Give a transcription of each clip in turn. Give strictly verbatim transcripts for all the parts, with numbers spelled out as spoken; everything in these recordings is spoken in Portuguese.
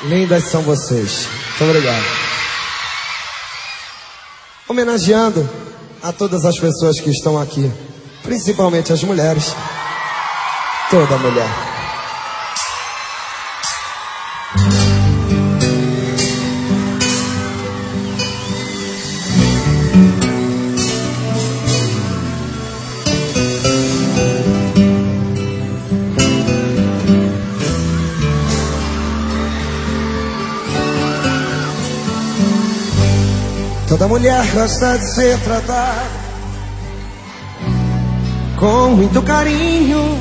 Lindas são vocês. Muito obrigado. Homenageando a todas as pessoas que estão aqui, principalmente as mulheres. Toda mulher. Toda mulher gosta de ser tratada com muito carinho,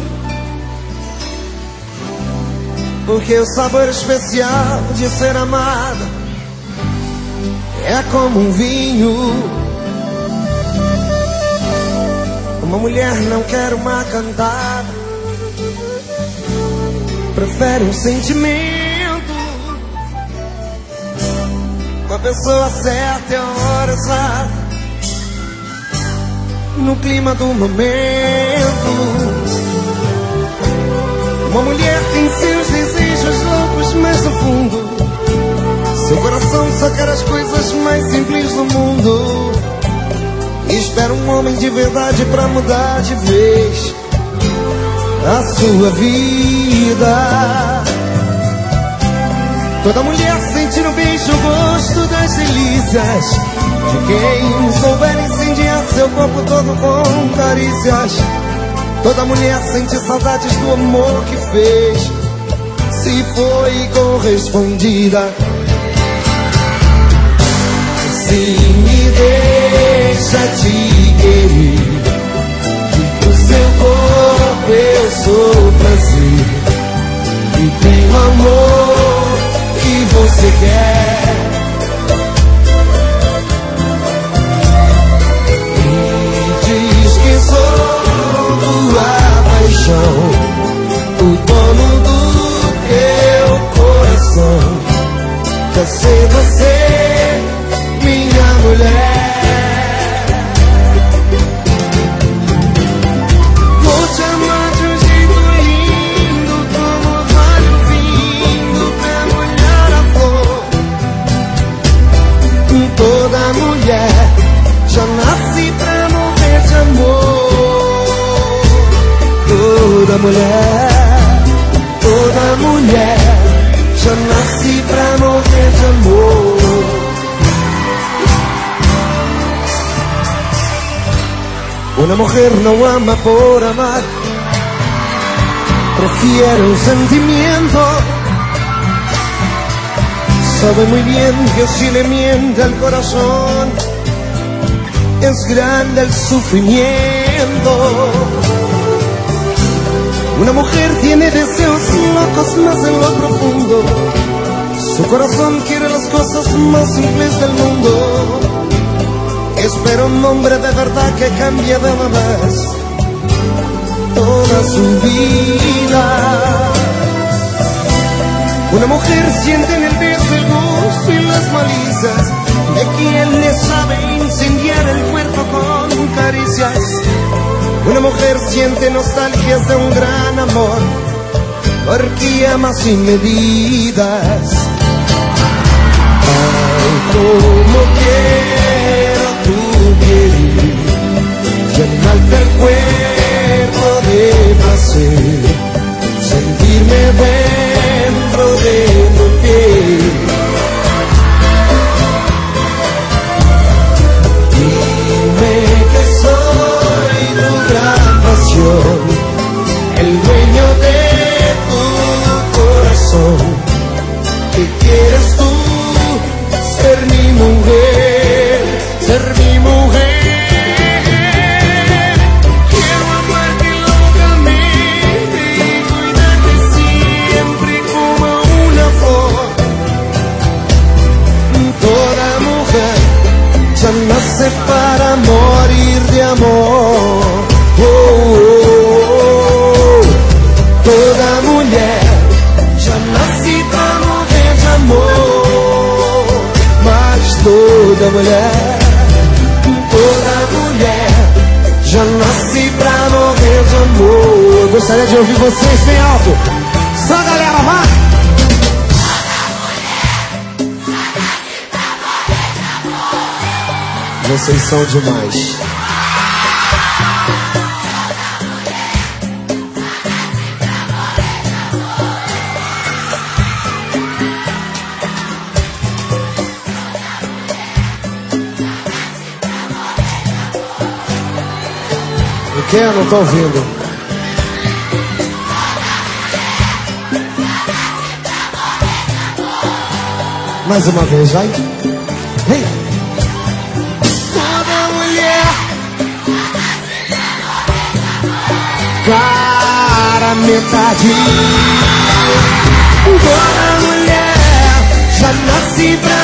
porque o sabor especial de ser amada é como um vinho. Uma mulher não quer uma cantada, prefere um sentimento. Com a pessoa certa é a hora exata, no clima do momento. Uma mulher tem seus desejos loucos, mas no fundo seu coração só quer as coisas mais simples do mundo. E espera um homem de verdade pra mudar de vez a sua vida. Toda mulher sente no beijo o gosto das delícias de quem souber incendiar seu corpo todo com carícias. Toda mulher sente saudades do amor que fez, se foi correspondida. Se me deixa te querer, do seu corpo eu sou prazer, e tenho amor que você quer. E diz que sou tua paixão, o dono do teu coração. Quer ser você, minha mulher. Vou te amar de um jeito lindo, como orvalho vindo pra molhar a flor. Toda mulher já nasce pra morrer de amor. Toda mulher, toda mulher já nasce pra morrer de amor. Una mujer no ama por amar, prefiere un sentimiento. Sabe muy bien que si le miente al corazón, es grande el sufrimiento. Una mujer tiene deseos locos más en lo profundo. Su corazón quiere las cosas más simples del mundo. Espera un hombre de verdad que cambie de una vez toda su vida. Una mujer siente en el beso el gusto y las malicias de quien le sabe incendiar el cuerpo con caricias. Una mujer siente nostalgias de un gran amor, porque ama sin medidas. Ay, como quiero tu querer, llenarte el cuerpo de placer, sentirme dentro de tu piel. Dime que soy tu gran pasión, el dueño de tu corazón. ¿Qué quieres tú? Ser mi mujer, ser mi mujer. Quiero amarte locamente y cuidarte siempre como una flor. Toda mujer ya nace para morir de amor. Oh, oh, oh. Toda mujer ya nace para morir de amor. Mas toda mulher, toda mulher já nasce pra morrer de amor. Eu gostaria de ouvir vocês bem alto. Só a galera, vai! Toda Vocês são demais. O que? Eu não tô ouvindo. Mais uma vez, vai. Vem. Toda mulher, cara, metade. Toda mulher já nasce pra